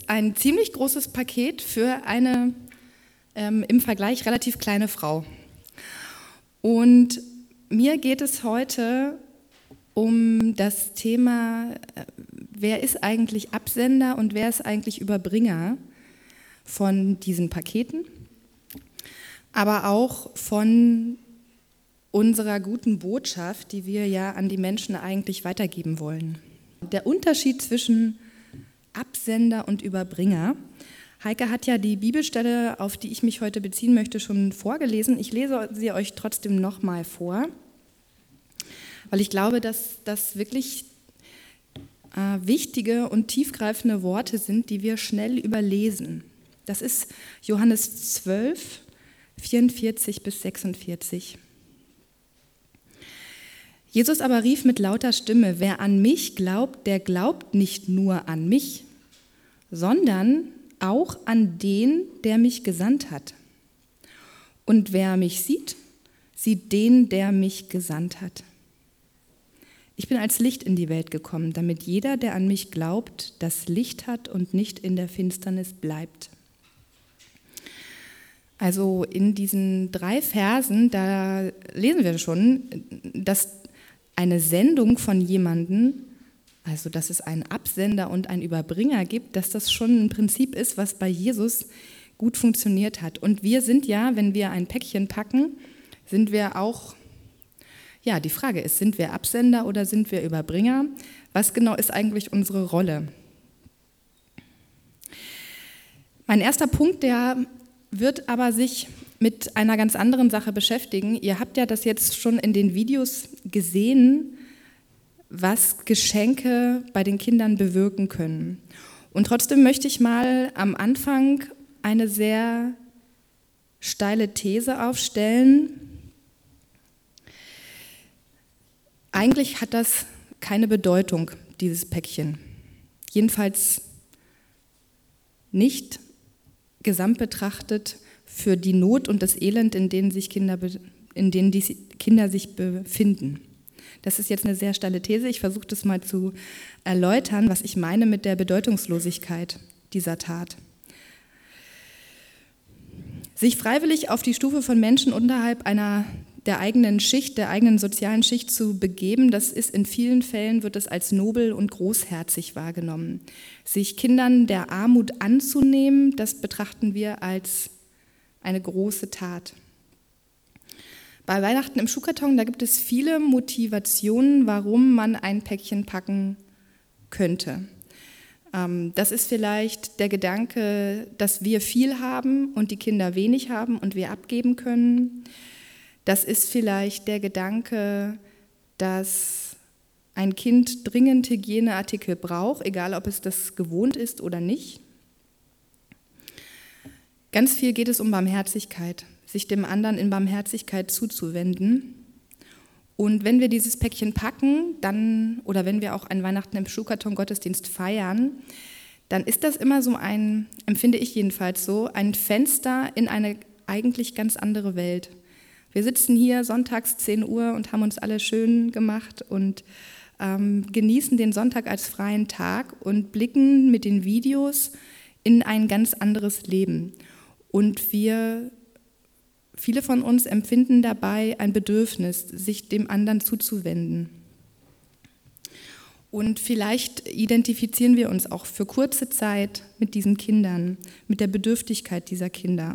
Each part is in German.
ein ziemlich großes Paket für eine im Vergleich relativ kleine Frau. Und mir geht es heute um das Thema, wer ist eigentlich Absender und wer ist eigentlich Überbringer von diesen Paketen, aber auch von unserer guten Botschaft, die wir ja an die Menschen eigentlich weitergeben wollen. Der Unterschied zwischen Absender und Überbringer. Heike hat ja die Bibelstelle, auf die ich mich heute beziehen möchte, schon vorgelesen. Ich lese sie euch trotzdem nochmal vor, weil ich glaube, dass das wirklich wichtige und tiefgreifende Worte sind, die wir schnell überlesen. Das ist Johannes 12, 44 bis 46. Jesus aber rief mit lauter Stimme: Wer an mich glaubt, der glaubt nicht nur an mich, sondern auch an den, der mich gesandt hat. Und wer mich sieht, sieht den, der mich gesandt hat. Ich bin als Licht in die Welt gekommen, damit jeder, der an mich glaubt, das Licht hat und nicht in der Finsternis bleibt. Also in diesen 3 Versen, da lesen wir schon, dass eine Sendung von jemandem, also dass es einen Absender und einen Überbringer gibt, dass das schon ein Prinzip ist, was bei Jesus gut funktioniert hat. Und wir sind ja, wenn wir ein Päckchen packen, sind wir auch, ja, die Frage ist, sind wir Absender oder sind wir Überbringer? Was genau ist eigentlich unsere Rolle? Mein erster Punkt, der wird aber sich mit einer ganz anderen Sache beschäftigen. Ihr habt ja das jetzt schon in den Videos gesehen, was Geschenke bei den Kindern bewirken können. Und trotzdem möchte ich mal am Anfang eine sehr steile These aufstellen. Eigentlich hat das keine Bedeutung, dieses Päckchen. Jedenfalls nicht gesamt betrachtet für die Not und das Elend, in denen die Kinder sich befinden. Das ist jetzt eine sehr steile These. Ich versuche das mal zu erläutern, was ich meine mit der Bedeutungslosigkeit dieser Tat. Sich freiwillig auf die Stufe von Menschen unterhalb der eigenen Schicht, der eigenen sozialen Schicht zu begeben, das ist in vielen Fällen, wird es als nobel und großherzig wahrgenommen. Sich Kindern der Armut anzunehmen, das betrachten wir als eine große Tat. Bei Weihnachten im Schuhkarton, da gibt es viele Motivationen, warum man ein Päckchen packen könnte. Das ist vielleicht der Gedanke, dass wir viel haben und die Kinder wenig haben und wir abgeben können. Das ist vielleicht der Gedanke, dass ein Kind dringend Hygieneartikel braucht, egal ob es das gewohnt ist oder nicht. Ganz viel geht es um Barmherzigkeit, sich dem anderen in Barmherzigkeit zuzuwenden. Und wenn wir dieses Päckchen packen, dann, oder wenn wir auch ein Weihnachten im Schuhkarton Gottesdienst feiern, dann ist das immer so ein, empfinde ich jedenfalls so, ein Fenster in eine eigentlich ganz andere Welt. Wir sitzen hier sonntags 10 Uhr und haben uns alle schön gemacht und genießen den Sonntag als freien Tag und blicken mit den Videos in ein ganz anderes Leben. Und viele von uns empfinden dabei ein Bedürfnis, sich dem anderen zuzuwenden. Und vielleicht identifizieren wir uns auch für kurze Zeit mit diesen Kindern, mit der Bedürftigkeit dieser Kinder.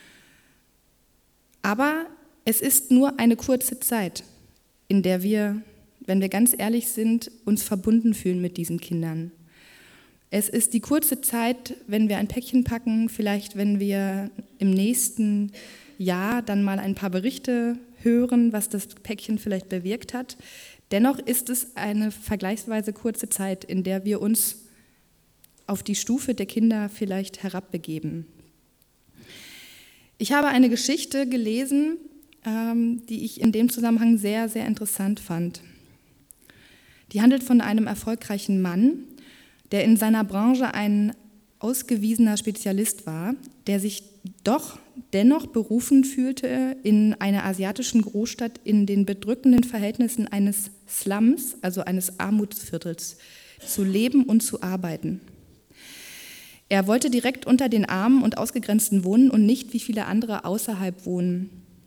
Aber es ist nur eine kurze Zeit, in der wir, wenn wir ganz ehrlich sind, uns verbunden fühlen mit diesen Kindern. Es ist die kurze Zeit, wenn wir ein Päckchen packen, vielleicht wenn wir im nächsten Jahr dann mal ein paar Berichte hören, was das Päckchen vielleicht bewirkt hat. Dennoch ist es eine vergleichsweise kurze Zeit, in der wir uns auf die Stufe der Kinder vielleicht herabbegeben. Ich habe eine Geschichte gelesen, die ich in dem Zusammenhang sehr, sehr interessant fand. Die handelt von einem erfolgreichen Mann, der in seiner Branche ein ausgewiesener Spezialist war, der sich doch dennoch berufen fühlte, in einer asiatischen Großstadt in den bedrückenden Verhältnissen eines Slums, also eines Armutsviertels, zu leben und zu arbeiten. Er wollte direkt unter den Armen und Ausgegrenzten wohnen und nicht wie viele andere außerhalb wohnen.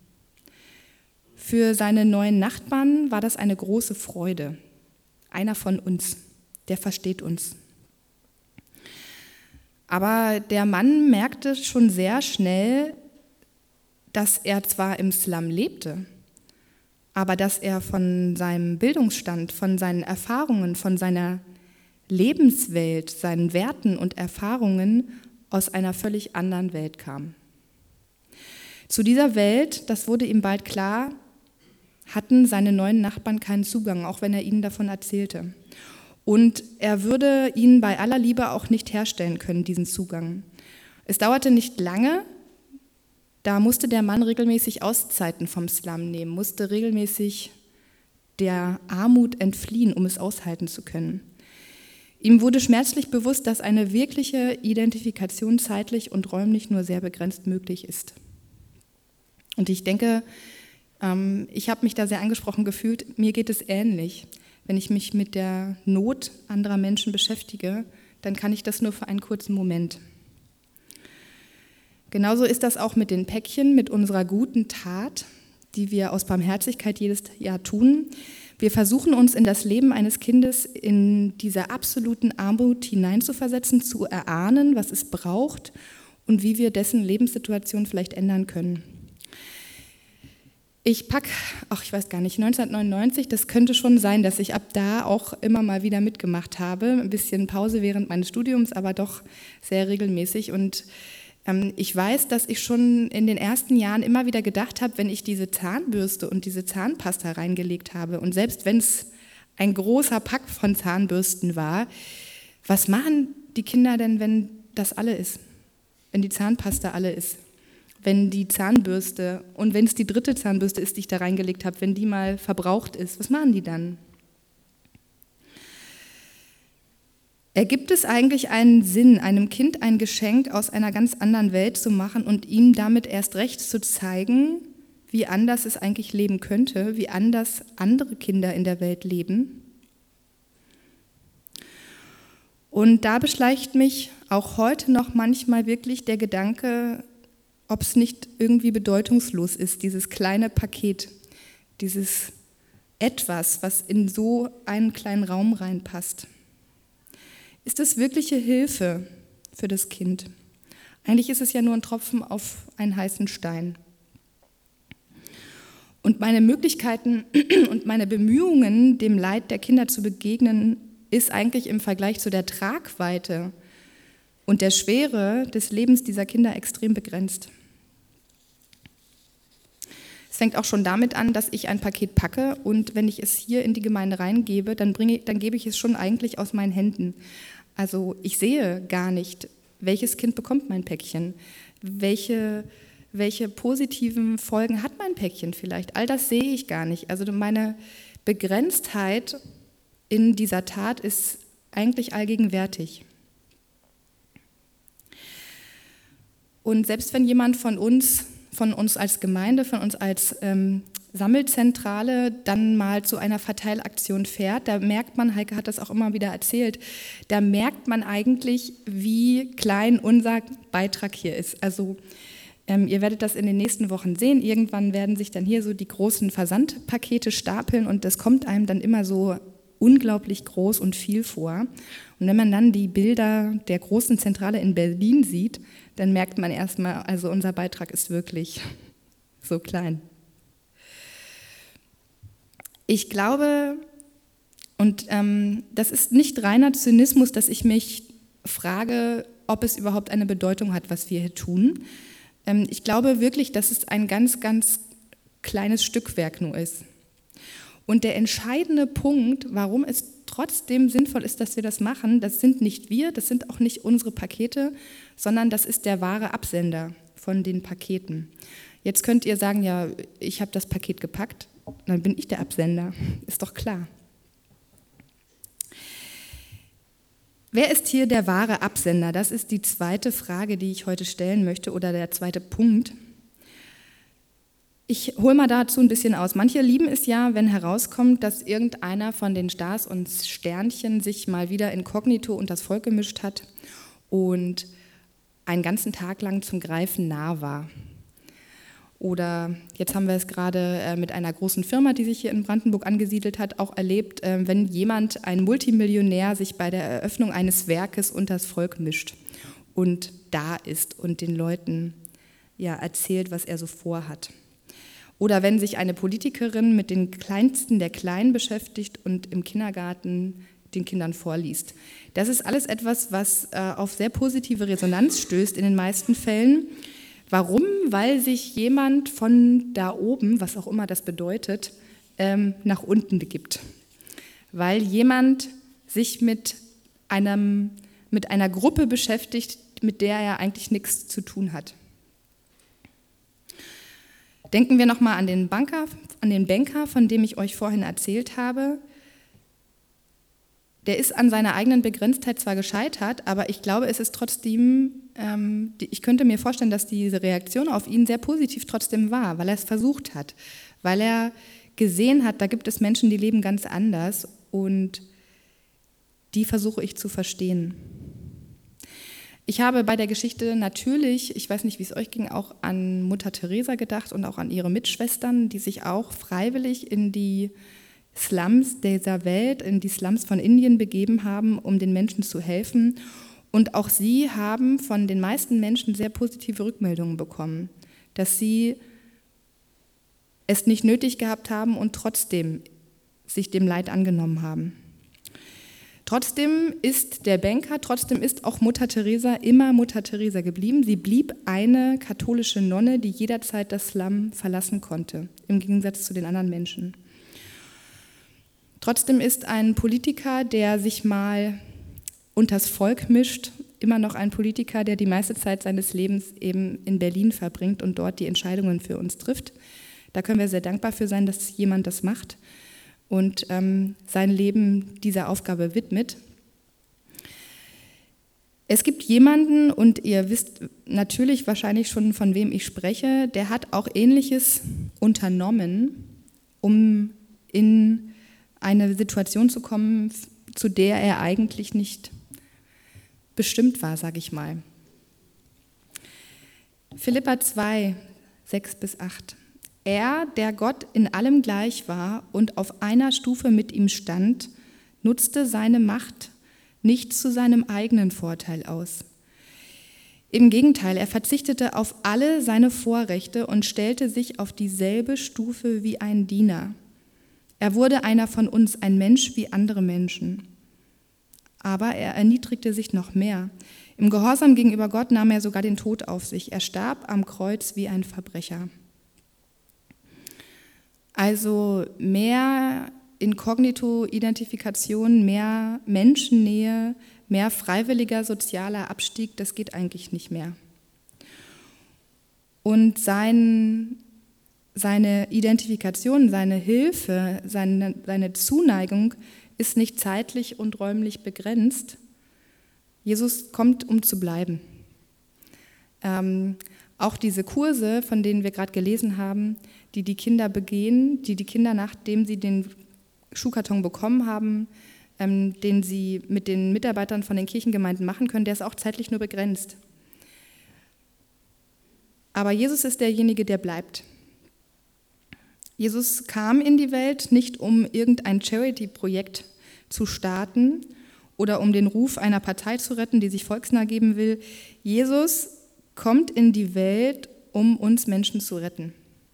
Für seine neuen Nachbarn war das eine große Freude. Einer von uns, der versteht uns. Aber der Mann merkte schon sehr schnell, dass er zwar im Slum lebte, aber dass er von seinem Bildungsstand, von seinen Erfahrungen, von seiner Lebenswelt, seinen Werten und Erfahrungen aus einer völlig anderen Welt kam. Zu dieser Welt, das wurde ihm bald klar, hatten seine neuen Nachbarn keinen Zugang, auch wenn er ihnen davon erzählte. Und er würde ihn bei aller Liebe auch nicht herstellen können, diesen Zugang. Es dauerte nicht lange, da musste der Mann regelmäßig Auszeiten vom Slum nehmen, musste regelmäßig der Armut entfliehen, um es aushalten zu können. Ihm wurde schmerzlich bewusst, dass eine wirkliche Identifikation zeitlich und räumlich nur sehr begrenzt möglich ist. Und ich denke, ich habe mich da sehr angesprochen gefühlt, mir geht es ähnlich. Wenn ich mich mit der Not anderer Menschen beschäftige, dann kann ich das nur für einen kurzen Moment. Genauso ist das auch mit den Päckchen, mit unserer guten Tat, die wir aus Barmherzigkeit jedes Jahr tun. Wir versuchen uns in das Leben eines Kindes in dieser absoluten Armut hineinzuversetzen, zu erahnen, was es braucht und wie wir dessen Lebenssituation vielleicht ändern können. Ich weiß gar nicht, 1999, das könnte schon sein, dass ich ab da auch immer mal wieder mitgemacht habe. Ein bisschen Pause während meines Studiums, aber doch sehr regelmäßig. Und ich weiß, dass ich schon in den ersten Jahren immer wieder gedacht habe, wenn ich diese Zahnbürste und diese Zahnpasta reingelegt habe und selbst wenn es ein großer Pack von Zahnbürsten war, was machen die Kinder denn, wenn das alle ist? Wenn die Zahnpasta alle ist? Wenn die Zahnbürste und wenn es die dritte Zahnbürste ist, die ich da reingelegt habe, wenn die mal verbraucht ist, was machen die dann? Ergibt es eigentlich einen Sinn, einem Kind ein Geschenk aus einer ganz anderen Welt zu machen und ihm damit erst recht zu zeigen, wie anders es eigentlich leben könnte, wie anders andere Kinder in der Welt leben? Und da beschleicht mich auch heute noch manchmal wirklich der Gedanke, ob es nicht irgendwie bedeutungslos ist, dieses kleine Paket, dieses Etwas, was in so einen kleinen Raum reinpasst. Ist es wirkliche Hilfe für das Kind? Eigentlich ist es ja nur ein Tropfen auf einen heißen Stein. Und meine Möglichkeiten und meine Bemühungen, dem Leid der Kinder zu begegnen, ist eigentlich im Vergleich zu der Tragweite und der Schwere des Lebens dieser Kinder extrem begrenzt. Es fängt auch schon damit an, dass ich ein Paket packe und wenn ich es hier in die Gemeinde reingebe, dann gebe ich es schon eigentlich aus meinen Händen. Also ich sehe gar nicht, welches Kind bekommt mein Päckchen, welche positiven Folgen hat mein Päckchen vielleicht. All das sehe ich gar nicht. Also meine Begrenztheit in dieser Tat ist eigentlich allgegenwärtig. Und selbst wenn jemand von uns als Gemeinde, von uns als Sammelzentrale dann mal zu einer Verteilaktion fährt, da merkt man, Heike hat das auch immer wieder erzählt, da merkt man eigentlich, wie klein unser Beitrag hier ist. Also ihr werdet das in den nächsten Wochen sehen, irgendwann werden sich dann hier so die großen Versandpakete stapeln und das kommt einem dann immer so unglaublich groß und viel vor. Und wenn man dann die Bilder der großen Zentrale in Berlin sieht, dann merkt man erstmal, also unser Beitrag ist wirklich so klein. Ich glaube, und das ist nicht reiner Zynismus, dass ich mich frage, ob es überhaupt eine Bedeutung hat, was wir hier tun. Ich glaube wirklich, dass es ein ganz, ganz kleines Stückwerk nur ist. Und der entscheidende Punkt, warum es trotzdem sinnvoll ist, dass wir das machen, das sind nicht wir, das sind auch nicht unsere Pakete, sondern das ist der wahre Absender von den Paketen. Jetzt könnt ihr sagen, ja, ich habe das Paket gepackt, dann bin ich der Absender, ist doch klar. Wer ist hier der wahre Absender? Das ist die zweite Frage, die ich heute stellen möchte oder der zweite Punkt. Ich hole mal dazu ein bisschen aus. Manche lieben es ja, wenn herauskommt, dass irgendeiner von den Stars und Sternchen sich mal wieder inkognito unter das Volk gemischt hat und einen ganzen Tag lang zum Greifen nah war. Oder jetzt haben wir es gerade mit einer großen Firma, die sich hier in Brandenburg angesiedelt hat, auch erlebt, wenn jemand, ein Multimillionär, sich bei der Eröffnung eines Werkes unters Volk mischt und da ist und den Leuten erzählt, was er so vorhat. Oder wenn sich eine Politikerin mit den Kleinsten der Kleinen beschäftigt und im Kindergarten den Kindern vorliest. Das ist alles etwas, was auf sehr positive Resonanz stößt in den meisten Fällen. Warum? Weil sich jemand von da oben, was auch immer das bedeutet, nach unten begibt. Weil jemand sich mit einer Gruppe beschäftigt, mit der er eigentlich nichts zu tun hat. Denken wir nochmal an den Banker, von dem ich euch vorhin erzählt habe. Der ist an seiner eigenen Begrenztheit zwar gescheitert, aber ich glaube, es ist trotzdem, ich könnte mir vorstellen, dass diese Reaktion auf ihn sehr positiv trotzdem war, weil er es versucht hat, weil er gesehen hat, da gibt es Menschen, die leben ganz anders und die versuche ich zu verstehen. Ich habe bei der Geschichte natürlich, ich weiß nicht, wie es euch ging, auch an Mutter Teresa gedacht und auch an ihre Mitschwestern, die sich auch freiwillig in die Slums dieser Welt, in die Slums von Indien begeben haben, um den Menschen zu helfen. Und auch sie haben von den meisten Menschen sehr positive Rückmeldungen bekommen, dass sie es nicht nötig gehabt haben und trotzdem sich dem Leid angenommen haben. Trotzdem ist der Banker, trotzdem ist auch Mutter Teresa immer Mutter Teresa geblieben. Sie blieb eine katholische Nonne, die jederzeit das Slum verlassen konnte, im Gegensatz zu den anderen Menschen. Trotzdem ist ein Politiker, der sich mal unters Volk mischt, immer noch ein Politiker, der die meiste Zeit seines Lebens eben in Berlin verbringt und dort die Entscheidungen für uns trifft. Da können wir sehr dankbar für sein, dass jemand das macht und sein Leben dieser Aufgabe widmet. Es gibt jemanden, und ihr wisst natürlich wahrscheinlich schon, von wem ich spreche, der hat auch Ähnliches unternommen, um in eine Situation zu kommen, zu der er eigentlich nicht bestimmt war, sage ich mal. Philipper 2, 6-8. Er, der Gott in allem gleich war und auf einer Stufe mit ihm stand, nutzte seine Macht nicht zu seinem eigenen Vorteil aus. Im Gegenteil, er verzichtete auf alle seine Vorrechte und stellte sich auf dieselbe Stufe wie ein Diener. Er wurde einer von uns, ein Mensch wie andere Menschen. Aber er erniedrigte sich noch mehr. Im Gehorsam gegenüber Gott nahm er sogar den Tod auf sich. Er starb am Kreuz wie ein Verbrecher. Also mehr Inkognito-Identifikation, mehr Menschennähe, mehr freiwilliger sozialer Abstieg, das geht eigentlich nicht mehr. Und seine Identifikation, seine Hilfe, seine Zuneigung ist nicht zeitlich und räumlich begrenzt. Jesus kommt, um zu bleiben. Auch diese Kurse, von denen wir gerade gelesen haben, die die Kinder begehen, die Kinder, nachdem sie den Schuhkarton bekommen haben, den sie mit den Mitarbeitern von den Kirchengemeinden machen können, der ist auch zeitlich nur begrenzt. Aber Jesus ist derjenige, der bleibt. Jesus kam in die Welt nicht, um irgendein Charity-Projekt zu starten oder um den Ruf einer Partei zu retten, die sich volksnah geben will. Jesus kommt in die Welt, um uns Menschen zu retten.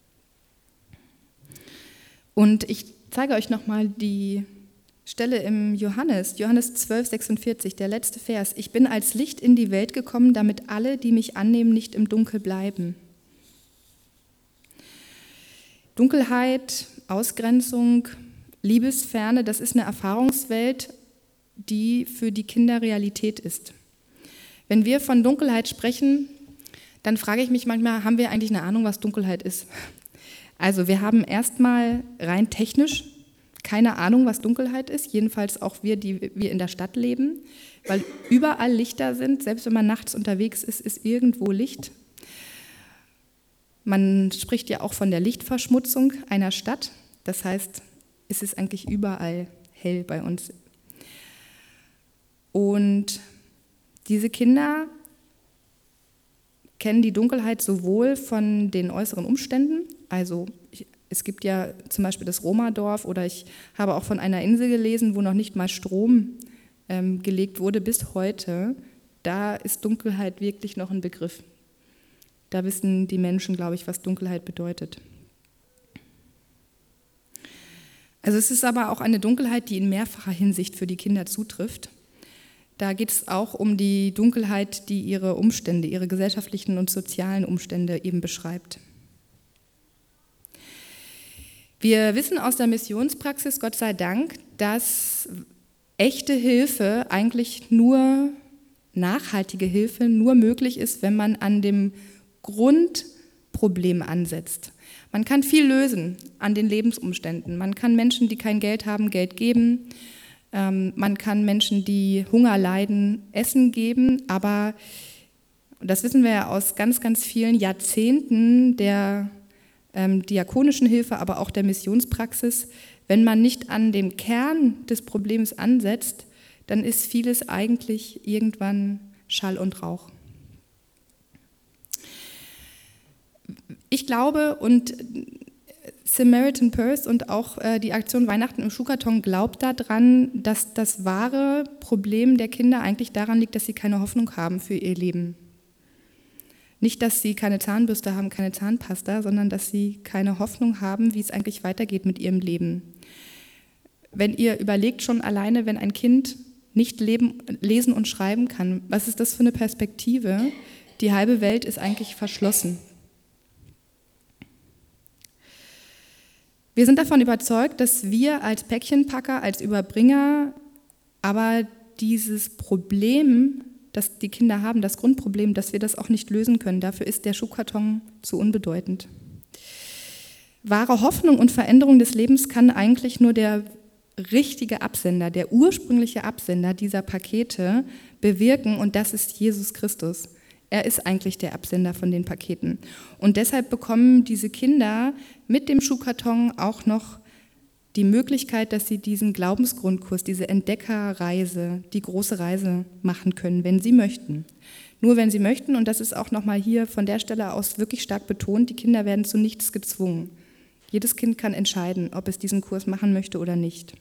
Und ich zeige euch nochmal die Stelle im Johannes 12, 46, der letzte Vers. Ich bin als Licht in die Welt gekommen, damit alle, die mich annehmen, nicht im Dunkel bleiben. Dunkelheit, Ausgrenzung, Liebesferne, das ist eine Erfahrungswelt, die für die Kinder Realität ist. Wenn wir von Dunkelheit sprechen, dann frage ich mich manchmal, haben wir eigentlich eine Ahnung, was Dunkelheit ist? Also wir haben erstmal rein technisch keine Ahnung, was Dunkelheit ist, jedenfalls auch wir, die wir in der Stadt leben, weil überall Lichter sind, selbst wenn man nachts unterwegs ist, ist irgendwo Licht. Man spricht ja auch von der Lichtverschmutzung einer Stadt, das heißt, es ist eigentlich überall hell bei uns. Und diese Kinder kennen die Dunkelheit sowohl von den äußeren Umständen, also es gibt ja zum Beispiel das Roma-Dorf, oder ich habe auch von einer Insel gelesen, wo noch nicht mal Strom gelegt wurde bis heute. Da ist Dunkelheit wirklich noch ein Begriff. Da wissen die Menschen, glaube ich, was Dunkelheit bedeutet. Also es ist aber auch eine Dunkelheit, die in mehrfacher Hinsicht für die Kinder zutrifft. Da geht es auch um die Dunkelheit, die ihre Umstände, ihre gesellschaftlichen und sozialen Umstände eben beschreibt. Wir wissen aus der Missionspraxis, Gott sei Dank, dass echte Hilfe eigentlich nur, nachhaltige Hilfe nur möglich ist, wenn man an dem Grundproblem ansetzt. Man kann viel lösen an den Lebensumständen. Man kann Menschen, die kein Geld haben, Geld geben. Man kann Menschen, die Hunger leiden, Essen geben. Aber, das wissen wir ja aus ganz, ganz vielen Jahrzehnten der diakonischen Hilfe, aber auch der Missionspraxis, wenn man nicht an dem Kern des Problems ansetzt, dann ist vieles eigentlich irgendwann Schall und Rauch. Ich glaube, und Samaritan Purse und auch die Aktion Weihnachten im Schuhkarton glaubt daran, dass das wahre Problem der Kinder eigentlich daran liegt, dass sie keine Hoffnung haben für ihr Leben. Nicht, dass sie keine Zahnbürste haben, keine Zahnpasta, sondern dass sie keine Hoffnung haben, wie es eigentlich weitergeht mit ihrem Leben. Wenn ihr überlegt schon alleine, wenn ein Kind nicht lesen und schreiben kann, was ist das für eine Perspektive? Die halbe Welt ist eigentlich verschlossen. Wir sind davon überzeugt, dass wir als Päckchenpacker, als Überbringer, aber dieses Problem, das die Kinder haben, das Grundproblem, dass wir das auch nicht lösen können. Dafür ist der Schuhkarton zu unbedeutend. Wahre Hoffnung und Veränderung des Lebens kann eigentlich nur der richtige Absender, der ursprüngliche Absender dieser Pakete bewirken, und das ist Jesus Christus. Er ist eigentlich der Absender von den Paketen. Und deshalb bekommen diese Kinder mit dem Schuhkarton auch noch die Möglichkeit, dass sie diesen Glaubensgrundkurs, diese Entdeckerreise, die große Reise machen können, wenn sie möchten. Nur wenn sie möchten, und das ist auch nochmal hier von der Stelle aus wirklich stark betont, die Kinder werden zu nichts gezwungen. Jedes Kind kann entscheiden, ob es diesen Kurs machen möchte oder nicht.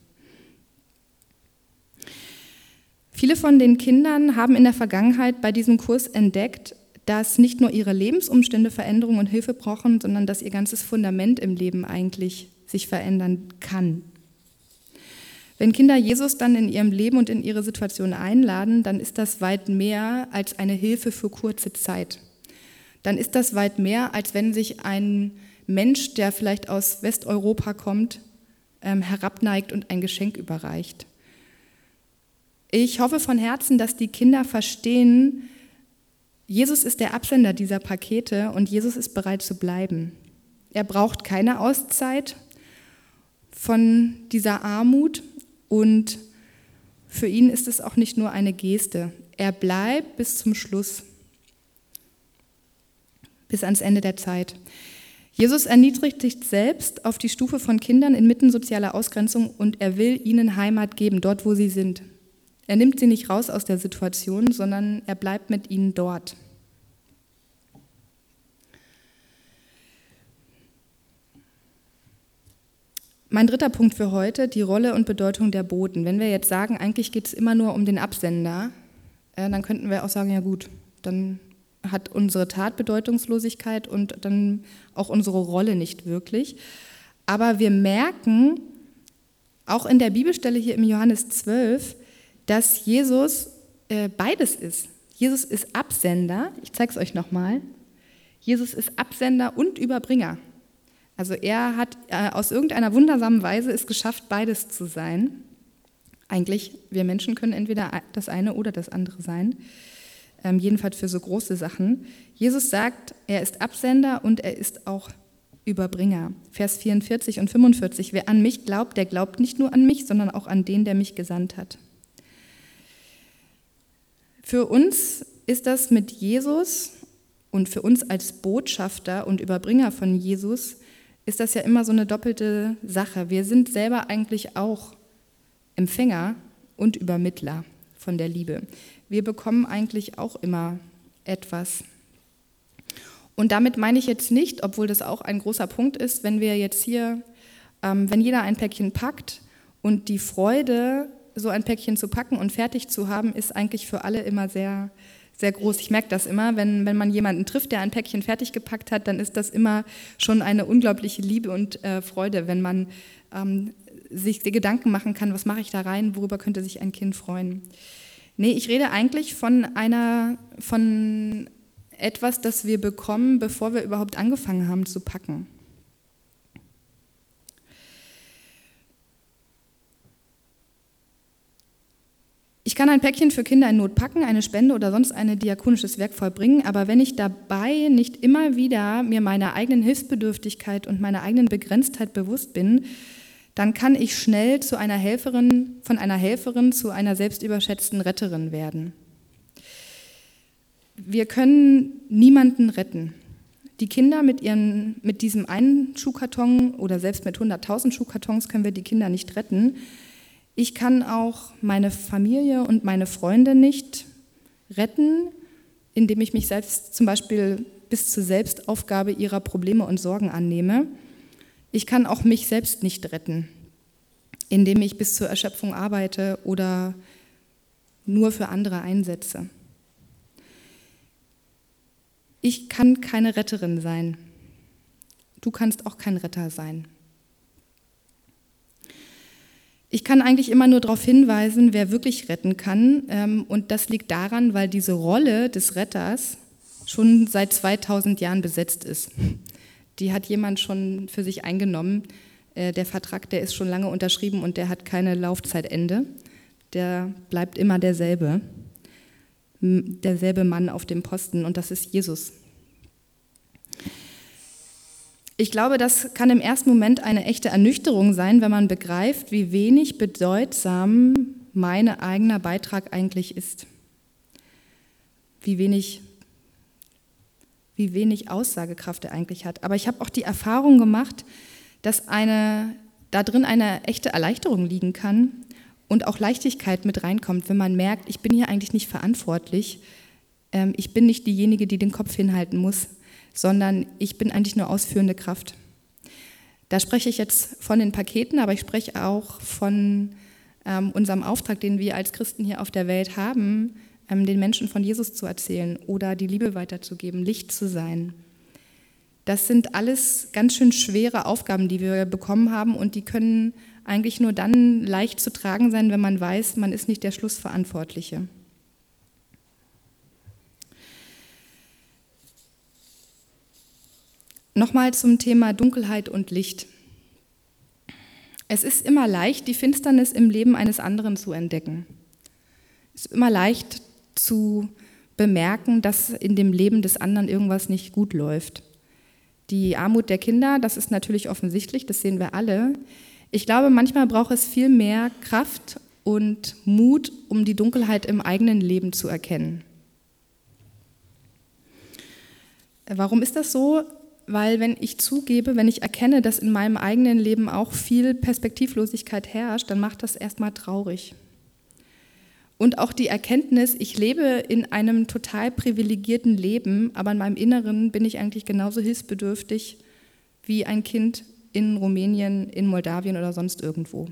Viele von den Kindern haben in der Vergangenheit bei diesem Kurs entdeckt, dass nicht nur ihre Lebensumstände Veränderung und Hilfe brauchen, sondern dass ihr ganzes Fundament im Leben eigentlich sich verändern kann. Wenn Kinder Jesus dann in ihrem Leben und in ihre Situation einladen, dann ist das weit mehr als eine Hilfe für kurze Zeit. Dann ist das weit mehr, als wenn sich ein Mensch, der vielleicht aus Westeuropa kommt, herabneigt und ein Geschenk überreicht. Ich hoffe von Herzen, dass die Kinder verstehen, Jesus ist der Absender dieser Pakete und Jesus ist bereit zu bleiben. Er braucht keine Auszeit von dieser Armut, und für ihn ist es auch nicht nur eine Geste. Er bleibt bis zum Schluss, bis ans Ende der Zeit. Jesus erniedrigt sich selbst auf die Stufe von Kindern inmitten sozialer Ausgrenzung, und er will ihnen Heimat geben, dort wo sie sind. Er nimmt sie nicht raus aus der Situation, sondern er bleibt mit ihnen dort. Mein dritter Punkt für heute, die Rolle und Bedeutung der Boten. Wenn wir jetzt sagen, eigentlich geht es immer nur um den Absender, dann könnten wir auch sagen, ja gut, dann hat unsere Tat Bedeutungslosigkeit und dann auch unsere Rolle nicht wirklich. Aber wir merken, auch in der Bibelstelle hier im Johannes 12, dass Jesus beides ist. Jesus ist Absender, ich zeige es euch nochmal. Jesus ist Absender und Überbringer. Also er hat aus irgendeiner wundersamen Weise es geschafft, beides zu sein. Eigentlich, wir Menschen können entweder das eine oder das andere sein, jedenfalls für so große Sachen. Jesus sagt, er ist Absender und er ist auch Überbringer. Vers 44 und 45, wer an mich glaubt, der glaubt nicht nur an mich, sondern auch an den, der mich gesandt hat. Für uns ist das mit Jesus und für uns als Botschafter und Überbringer von Jesus ist das ja immer so eine doppelte Sache. Wir sind selber eigentlich auch Empfänger und Übermittler von der Liebe. Wir bekommen eigentlich auch immer etwas. Und damit meine ich jetzt nicht, obwohl das auch ein großer Punkt ist, wenn wir jetzt hier, wenn jeder ein Päckchen packt und die Freude, so ein Päckchen zu packen und fertig zu haben, ist eigentlich für alle immer sehr, sehr groß. Ich merke das immer, wenn man jemanden trifft, der ein Päckchen fertig gepackt hat, dann ist das immer schon eine unglaubliche Liebe und Freude, wenn man sich die Gedanken machen kann, was mache ich da rein, worüber könnte sich ein Kind freuen. Nee, ich rede eigentlich von etwas, das wir bekommen, bevor wir überhaupt angefangen haben zu packen. Ich kann ein Päckchen für Kinder in Not packen, eine Spende oder sonst ein diakonisches Werk vollbringen, aber wenn ich dabei nicht immer wieder mir meiner eigenen Hilfsbedürftigkeit und meiner eigenen Begrenztheit bewusst bin, dann kann ich schnell von einer Helferin zu einer selbstüberschätzten Retterin werden. Wir können niemanden retten. Die Kinder mit diesem einen Schuhkarton oder selbst mit 100.000 Schuhkartons können wir die Kinder nicht retten. Ich kann auch meine Familie und meine Freunde nicht retten, indem ich mich selbst zum Beispiel bis zur Selbstaufgabe ihrer Probleme und Sorgen annehme. Ich kann auch mich selbst nicht retten, indem ich bis zur Erschöpfung arbeite oder nur für andere einsetze. Ich kann keine Retterin sein. Du kannst auch kein Retter sein. Ich kann eigentlich immer nur darauf hinweisen, wer wirklich retten kann. Und das liegt daran, weil diese Rolle des Retters schon seit 2000 Jahren besetzt ist. Die hat jemand schon für sich eingenommen. Der Vertrag, der ist schon lange unterschrieben und der hat keine Laufzeitende. Der bleibt immer derselbe Mann auf dem Posten und das ist Jesus. Ich glaube, das kann im ersten Moment eine echte Ernüchterung sein, wenn man begreift, wie wenig bedeutsam mein eigener Beitrag eigentlich ist. Wie wenig Aussagekraft er eigentlich hat. Aber ich habe auch die Erfahrung gemacht, dass da drin eine echte Erleichterung liegen kann und auch Leichtigkeit mit reinkommt, wenn man merkt, ich bin hier eigentlich nicht verantwortlich, ich bin nicht diejenige, die den Kopf hinhalten muss, sondern ich bin eigentlich nur ausführende Kraft. Da spreche ich jetzt von den Paketen, aber ich spreche auch von unserem Auftrag, den wir als Christen hier auf der Welt haben, den Menschen von Jesus zu erzählen oder die Liebe weiterzugeben, Licht zu sein. Das sind alles ganz schön schwere Aufgaben, die wir bekommen haben und die können eigentlich nur dann leicht zu tragen sein, wenn man weiß, man ist nicht der Schlussverantwortliche. Nochmal zum Thema Dunkelheit und Licht. Es ist immer leicht, die Finsternis im Leben eines anderen zu entdecken. Es ist immer leicht zu bemerken, dass in dem Leben des anderen irgendwas nicht gut läuft. Die Armut der Kinder, das ist natürlich offensichtlich, das sehen wir alle. Ich glaube, manchmal braucht es viel mehr Kraft und Mut, um die Dunkelheit im eigenen Leben zu erkennen. Warum ist das so? Weil wenn ich erkenne, dass in meinem eigenen Leben auch viel Perspektivlosigkeit herrscht, dann macht das erstmal traurig. Und auch die Erkenntnis, ich lebe in einem total privilegierten Leben, aber in meinem Inneren bin ich eigentlich genauso hilfsbedürftig wie ein Kind in Rumänien, in Moldawien oder sonst irgendwo.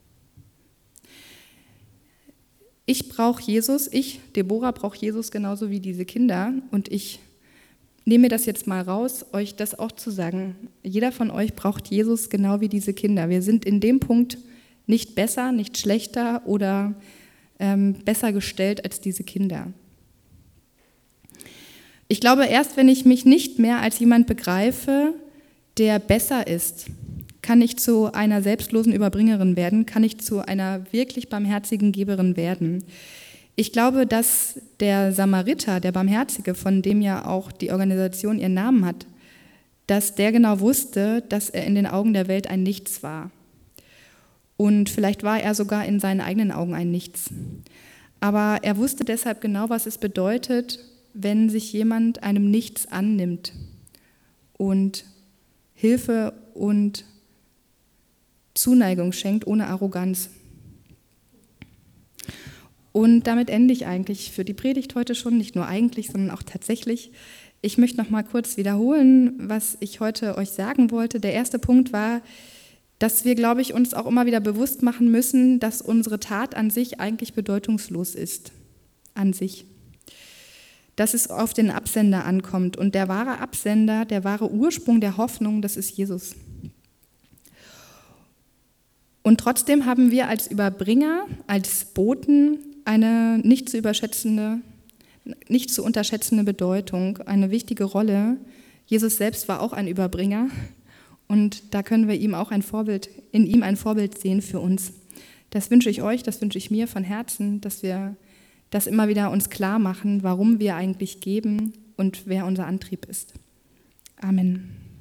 Ich brauche Jesus, Deborah, brauche Jesus genauso wie diese Kinder und ich nehme mir das jetzt mal raus, euch das auch zu sagen. Jeder von euch braucht Jesus genau wie diese Kinder. Wir sind in dem Punkt nicht besser, nicht schlechter oder besser gestellt als diese Kinder. Ich glaube, erst wenn ich mich nicht mehr als jemand begreife, der besser ist, kann ich zu einer selbstlosen Überbringerin werden, kann ich zu einer wirklich barmherzigen Geberin werden. Ich glaube, dass der Samariter, der Barmherzige, von dem ja auch die Organisation ihren Namen hat, dass der genau wusste, dass er in den Augen der Welt ein Nichts war. Und vielleicht war er sogar in seinen eigenen Augen ein Nichts. Aber er wusste deshalb genau, was es bedeutet, wenn sich jemand einem Nichts annimmt und Hilfe und Zuneigung schenkt ohne Arroganz. Und damit ende ich eigentlich für die Predigt heute schon, nicht nur eigentlich, sondern auch tatsächlich. Ich möchte noch mal kurz wiederholen, was ich heute euch sagen wollte. Der erste Punkt war, dass wir, glaube ich, uns auch immer wieder bewusst machen müssen, dass unsere Tat an sich eigentlich bedeutungslos ist. An sich. Dass es auf den Absender ankommt. Und der wahre Absender, der wahre Ursprung der Hoffnung, das ist Jesus. Und trotzdem haben wir als Überbringer, als Boten eine nicht zu unterschätzende Bedeutung, eine wichtige Rolle. Jesus selbst war auch ein Überbringer und da können wir in ihm ein Vorbild sehen für uns. Das wünsche ich euch, das wünsche ich mir von Herzen, dass wir das immer wieder uns klar machen, warum wir eigentlich geben und wer unser Antrieb ist. Amen.